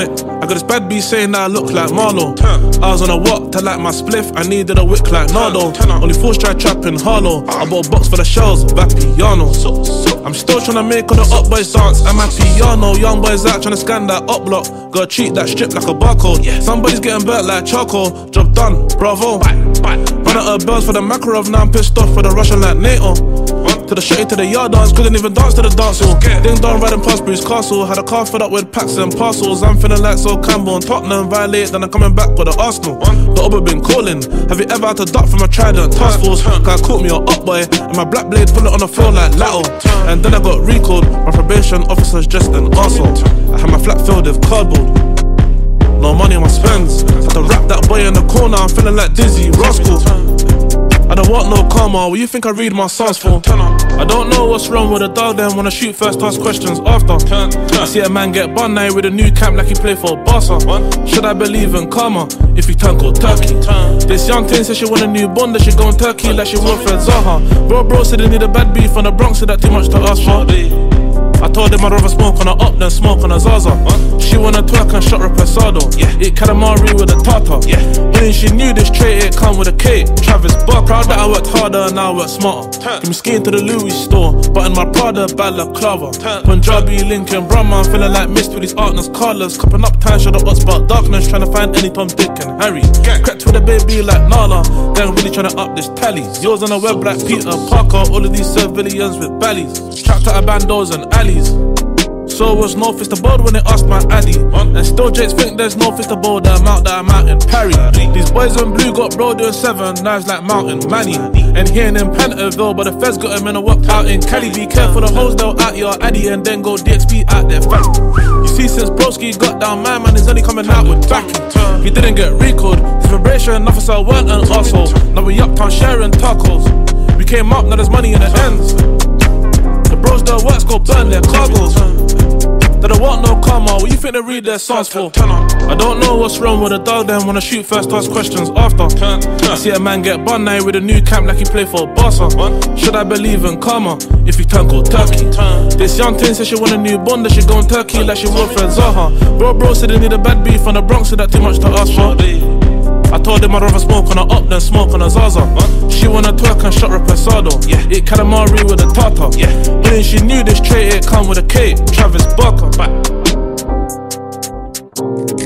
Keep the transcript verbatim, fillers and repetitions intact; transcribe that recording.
it. I got this bad B saying that I look like Marlo. I was on a walk to like my spliff, I needed a wick like Nardo. Only four strike trapping Harlow. I bought a box for the shells, Vapiano. I'm still tryna make all the up boys dance. I'm at piano, young boys out tryna scan that up block. Gotta treat that strip like a barcode. Somebody's getting burnt like charcoal. Job done, bravo. Run out of bells for the Makarov, now I'm pissed off for the Russian like NATO. To the shitty to the yard dance, couldn't even dance to the dance hall. Ding dong riding past Bruce Castle, had a car filled up with packs and parcels. I'm feeling like Sol Campbell and Tottenham, violate, then I'm coming back with the Arsenal. The Uber been calling, have you ever had to duck from a Trident task force? Guy caught me on up boy, and my black blade pull it on the floor like Latto. And then I got recalled, my probation officer's just an arsehole. I had my flat filled with cardboard, no money on my spends. Had to wrap that boy in the corner, I'm feeling like Dizzy Rascal. I don't want no karma, what you think I read my songs for? I don't know what's wrong with a dog, then wanna shoot first, ask questions after. I see a man get bun now with a new camp like he play for Barca. Should I believe in karma if he turn cold turkey? This young thing says she want a new bond, that she going Turkey like she want Fred Zaha. Bro bro said they need a bad beef from the Bronx, said that too much to ask for. I told him I'd rather smoke on a up than smoke on a Zaza. She wanna twerk and shot reposado. Eat calamari with a tartar. When she knew this trait, it come with a cake. Travis Barker, proud that I worked harder and now I work smarter. Give me skiing to the Louis store, but in my Prada balaclava. Punjabi, Lincoln, Brahma, feeling like mist with these Artness colours. Cupping up time, shut up what's about darkness. Trying to find any Tom, Dick and Harry. Crept with a baby like Nala. Gang really trying to up this tally. Yours on the web like Peter Parker. All of these civilians with bellies. Trapped out of bandos and alleys. So was no fist aboard when they asked my addy. And still Jakes think there's no fist aboard the amount that I'm out in Parry. These boys in blue got bro doing seven knives like Mountain Manny. And here in Pentonville, but the feds got him in a work out in Cali. Be careful the hoes, they'll out your addy and then go D X P out there fat. You see since Broski got down, my man is only coming out with backing. He didn't get recalled, his vibration officer weren't an arsehole. Now we uptown sharing tacos. We came up, now there's money in the ends. The bros that works go burn their cargoes. They don't want no karma, what you think they read their songs for? I don't know what's wrong with a dog, then wanna shoot first, ask questions after. I see a man get bun now with a new camp like he play for Barca. Should I believe in karma if he turn cold turkey? This young thing says she want a new bond, that she going Turkey like she want Fred Zaha. Bro bro said they need a bad beef from the Bronx, said that too much to ask for. I told him I'd rather smoke on a up than smoke on a Zaza. She wanna twerk and shot reposado. Eat calamari with a tartar. When she knew this trait, it come with a cake. Travis Barker.